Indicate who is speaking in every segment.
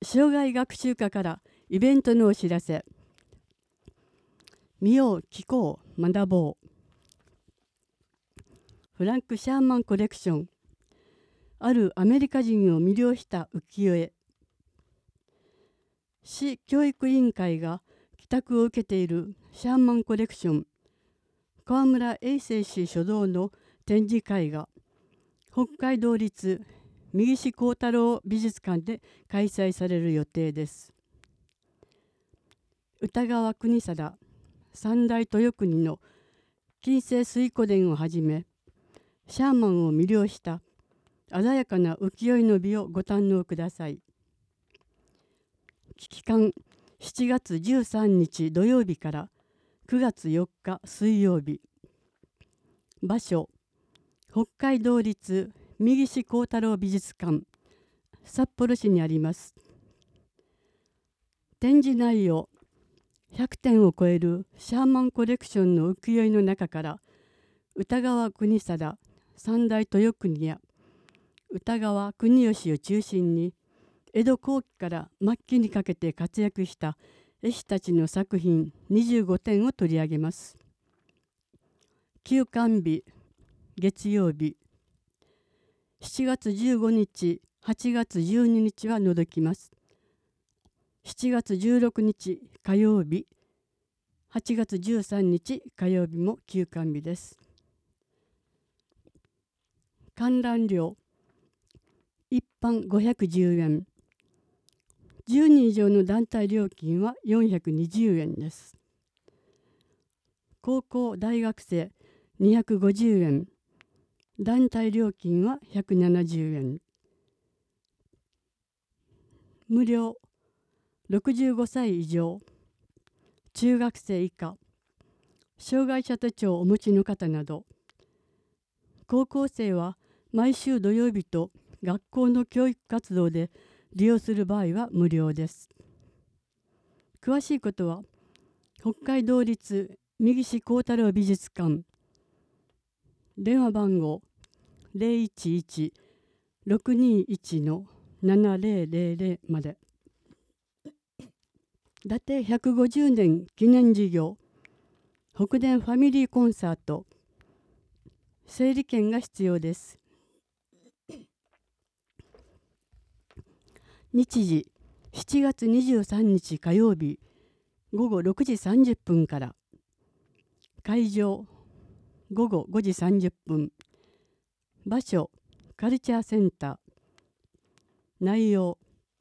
Speaker 1: 生涯学習課からイベントのお知らせ。見よう、聞こう、学ぼう。フランク・シャーマンコレクション。あるアメリカ人を魅了した浮世絵。市教育委員会が寄託を受けているシャーマンコレクション。川村永生氏主導の展示会が北海道立右市幸太郎美術館で開催される予定です。歌川国貞、三代豊国の金星水湖伝をはじめ、シャーマンを魅了した鮮やかな浮世絵の美をご堪能ください。期間7月13日土曜日から9月4日水曜日。場所北海道立右市幸太郎美術館、札幌市にあります。展示内容100点を超えるシャーマンコレクションの浮世絵の中から、歌川国貞、三代豊国や歌川国芳を中心に江戸後期から末期にかけて活躍した絵師たちの作品25点を取り上げます。休館日月曜日、7月15日、8月12日は除きます。7月16日火曜日、8月13日火曜日も休館日です。観覧料一般510円、10人以上の団体料金は420円です。高校大学生250円、団体料金は170円。無料65歳以上、中学生以下、障害者手帳をお持ちの方など。高校生は毎週土曜日と学校の教育活動で利用する場合は無料です。詳しいことは北海道立右市幸太郎美術館、電話番号 011-621-7000 まで。伊達150年記念事業北電ファミリーコンサート、整理券が必要です。日時7月23日火曜日午後6時30分から、会場午後5時30分、場所カルチャーセンター、内容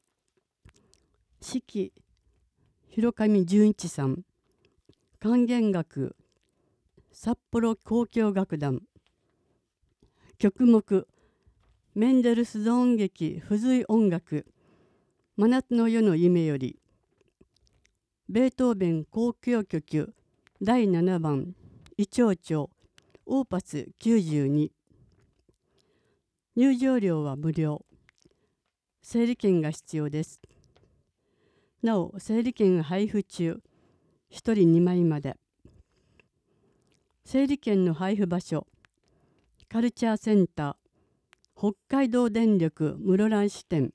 Speaker 1: 式広上純一さん、管弦楽札幌交響楽団、曲目メンデルスゾーン劇付随音楽真夏の夜の夢より、ベートーベン交響曲第7番異長調オーパス92。入場料は無料。整理券が必要です。なお整理券配布中、1人2枚まで。整理券の配布場所カルチャーセンター北海道電力室蘭支店。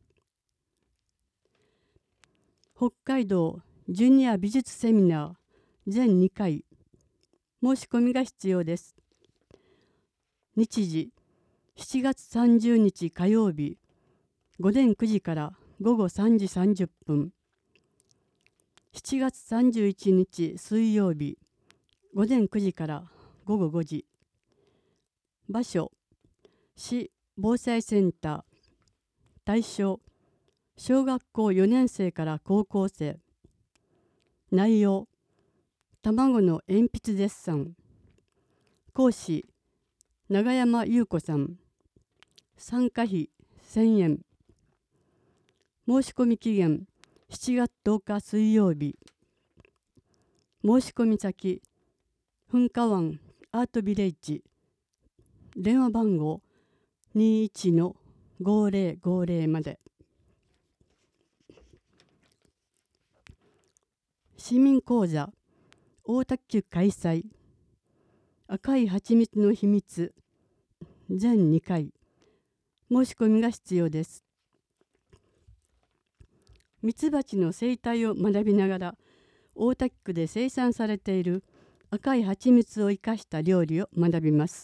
Speaker 1: 北海道ジュニア美術セミナー全2回、申し込みが必要です。日時7月30日火曜日午前9時から午後3時30分、7月31日水曜日午前9時から午後5時。場所市防災センター。対象小学校4年生から高校生。内容卵の鉛筆デッサン。講師永山優子さん。参加費1000円。申し込み期限7月10日水曜日。申し込み先噴火湾アートビレッジ。電話番号 21-5050 まで。市民講座大田区開催。赤い蜂蜜の秘密全2回。申し込みが必要です。 ミツバチの生態を学びながら大田区で生産されている赤い蜂蜜を生かした料理を学びます。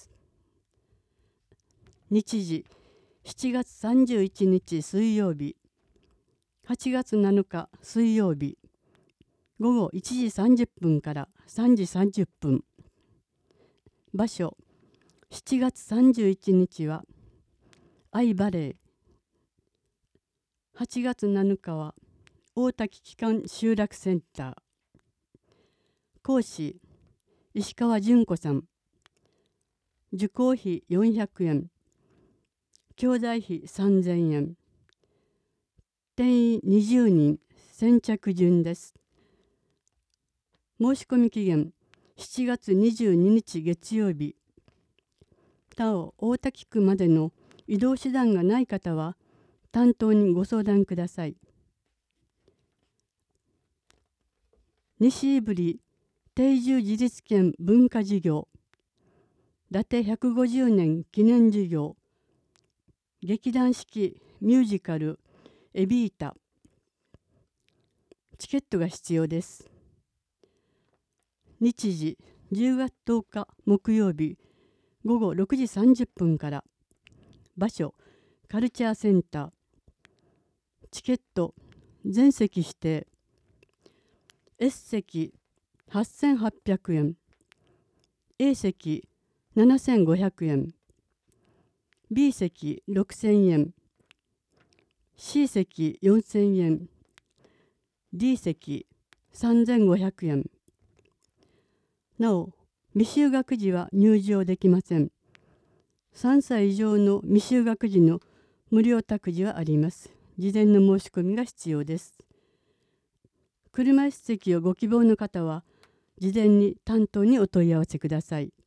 Speaker 1: 日時7月31日水曜日、8月7日水曜日、午後1時30分から3時30分。場所7月31日は愛バレー、8月7日は大滝機関集落センター。講師石川純子さん。受講費400円、教材費3000円。定員20人、先着順です。申し込み期限7月22日月曜日。他を大滝区までの移動手段がない方は担当にご相談ください。西胆振定住自立権文化事業伊達150年記念事業劇団四季ミュージカルエビータ。チケットが必要です。日時10月10日木曜日午後6時30分から。場所カルチャーセンター。チケット全席指定。S 席8800円、A 席7500円、B 席6000円、C 席4000円、D 席3500円。なお、未就学児は入場できません。3歳以上の未就学児の無料託児はあります。事前の申し込みが必要です。車椅子席をご希望の方は、事前に担当にお問い合わせください。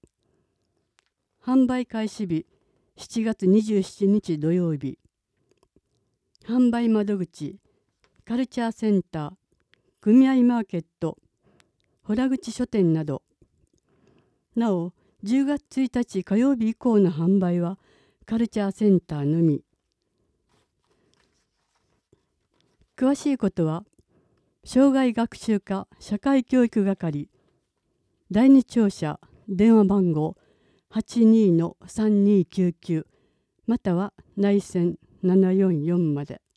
Speaker 1: 販売開始日7月27日土曜日。販売窓口カルチャーセンター、組合マーケット、洞口書店など。なお、10月1日火曜日以降の販売はカルチャーセンターのみ。詳しいことは障害学習課社会教育係第二庁舎電話番号 82-3299 または内線744まで。